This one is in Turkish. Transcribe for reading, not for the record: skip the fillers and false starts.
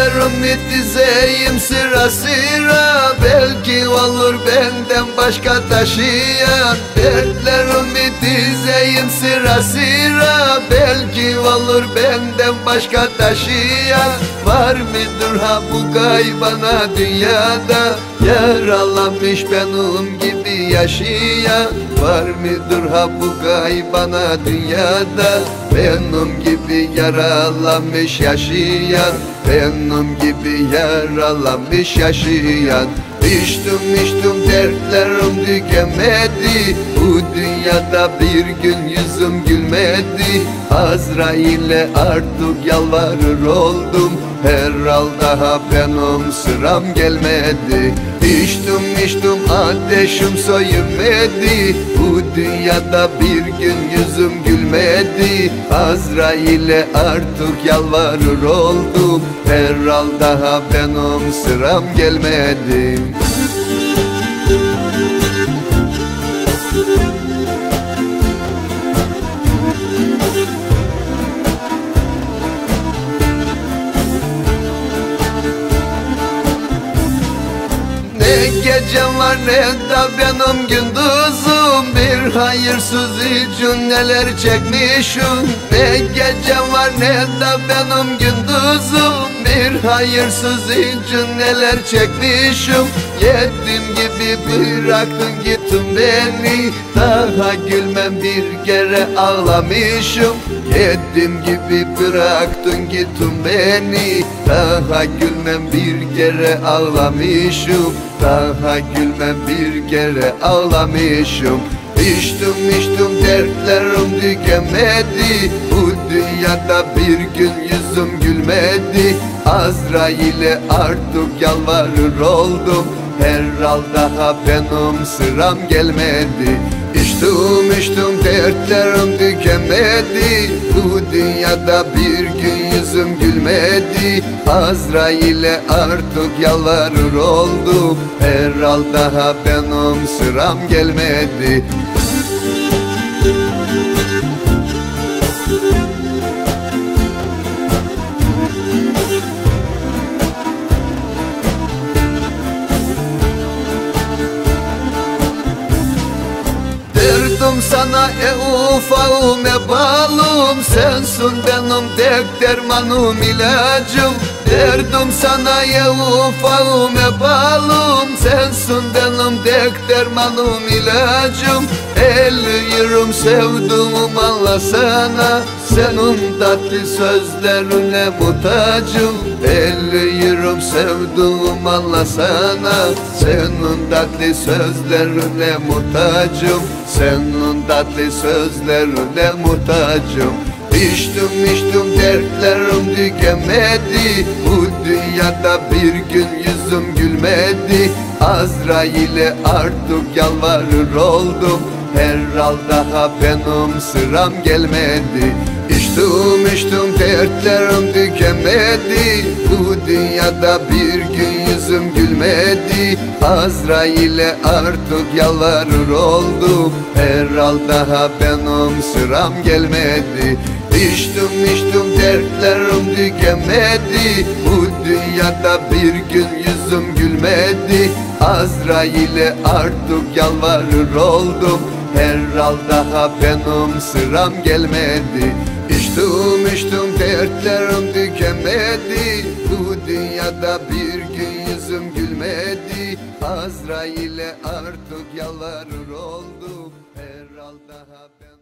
Dertlerimi dizeyim sıra sıra, belki olur benden başka taşıyan. Dertlerimi dizeyim sıra sıra, belki olur benden başka taşıyan. Var mıdır ha bu gaybana dünyada, yaralanmış benim gibi yaşayan? Var mıdır ha bu gaybana dünyada, benim gibi yaralanmış yaşayan? Benim gibi yaralanmış yaşayan. İçtim dertlerim tükenmedi, bu dünyada bir gün yüzüm gülmedi. Azrail'e artık yalvarır oldum, herhal daha benim sıram gelmedi. İçtim ateşim söymedi, bu dünyada bir gün yüzüm gülmedi. Azrail'e artık yalvarır oldum, herhal daha benim sıram gelmedi. Ne gecem var ne de benim gündüzüm, bir hayırsız için neler çekmişim. Ne gecem var ne de benim gündüzüm, bir hayırsız için neler çekmişim. Yetim gibi bıraktın gittin beni, daha gülmem bir kere ağlamışım. Yetim gibi bıraktın gittin beni, daha gülmem bir kere ağlamışım. Daha gülmem bir kere ağlamışım. İçtim dertlerim tükenmedi, bu dünyada bir gün yüzüm gülmedi. Azrail'e artık yalvarır oldum, herhal daha benim sıram gelmedi. İçtim dertlerim tükenmedi, bu dünyada bir gün yüzüm gülmedi. Azrail'e artık yalvarır oldum, herhal daha benim sıram gelmedi. Derdim sana ufağım balım, sensin benim tek dermanım ilacım. Derdim sana ufağım balım, sensin benim tek dermanım ilacım. Eliyorum sevduğum anlasana, senin tatlı sözlerine muhtacım. Eliyorum sevduğum anlasana, senin tatlı sözlerine muhtacım. Senin tatlı sözlerine muhtacım. İçtim dertlerim tükenmedi, bu dünyada bir gün yüzüm gülmedi. Azrail'e artık yalvarır oldum, herhal daha benim sıram gelmedi. İçtim dertlerim tükenmedi, bu dünyada bir gün yüzüm gülmedi. Azrail'e artık yalvarır oldum, herhal daha benim sıram gelmedi. İçtim dertlerim tükenmedi, bu dünyada bir gün yüzüm gülmedi. Azrail'e artık yalvarır oldum, herhal daha benim sıram gelmedi. İçtim dertlerim tükenmedi, bu dünyada bir gün yüzüm gülmedi. Azrail'e artık yalvarır oldum, herhal daha ben